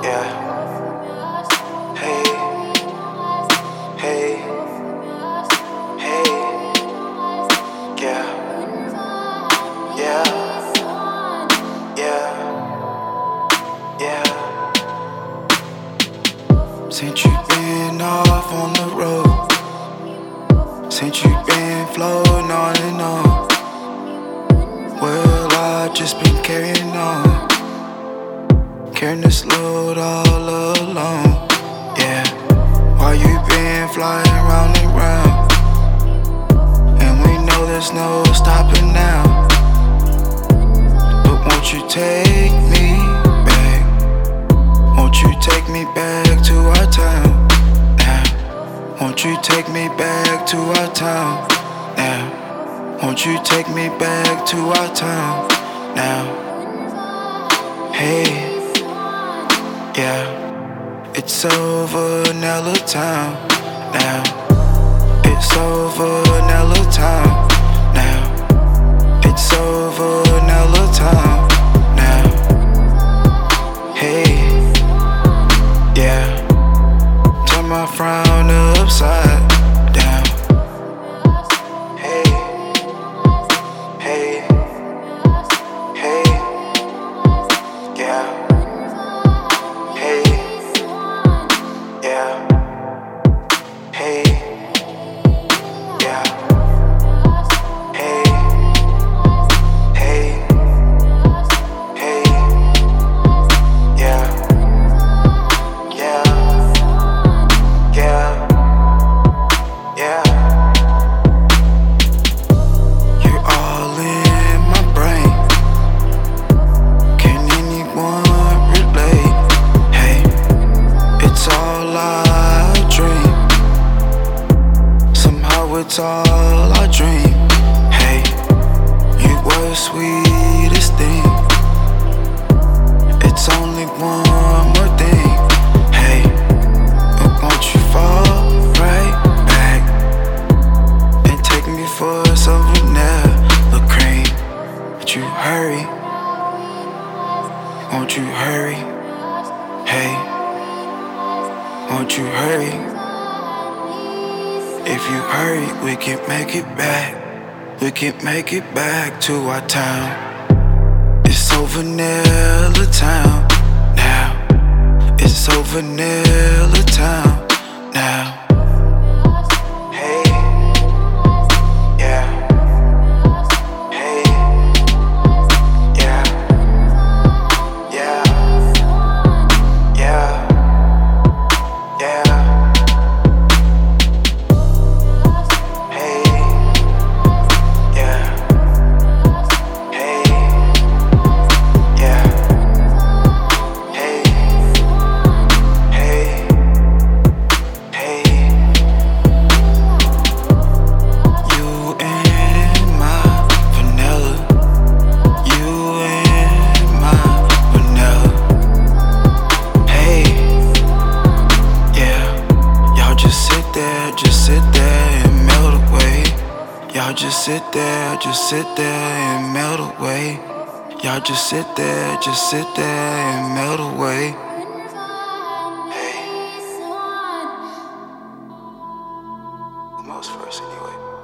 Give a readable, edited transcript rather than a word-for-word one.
Yeah. Hey, hey, hey. Yeah, yeah, yeah, yeah. Since you been off on the road, since you been floating on and on, well, I just been carrying on, carrying this load all alone. Yeah, while you been flying round and round, and we know there's no stopping now. But won't you take me back? Won't you take me back to our town now? Won't you take me back to our town now? Won't you take me back to our town now? Hey, yeah, it's over Nella Town now. It's over Nella Town now. It's over Nella Town now. Hey, yeah, turn my frown upside down. Hey, hey, hey, yeah. Hey, yeah. Hey, yeah. Hey, hey, hey, yeah. Yeah, yeah, yeah. You're all in my brain. Can anyone relate? Hey, it's all I dream. Somehow it's all I dream. Hey, you were the sweetest thing. It's only one more thing. Hey, but won't you fall right back and take me for some vanilla cream? Would you hurry? Won't you hurry? Hey, won't you hurry? If you hurry, we can make it back. We can make it back to our town. It's over Nella Town now. It's over Nella Town now. Hey, yeah. Hey, yeah. Yeah, yeah, yeah. Hey, yeah. Hey, yeah. Hey, hey, hey. You and my vanilla. You and my vanilla. Hey, yeah. Y'all just sit there and melt away. Y'all just sit there and melt away. Y'all just sit there and melt away. Hey, most first anyway.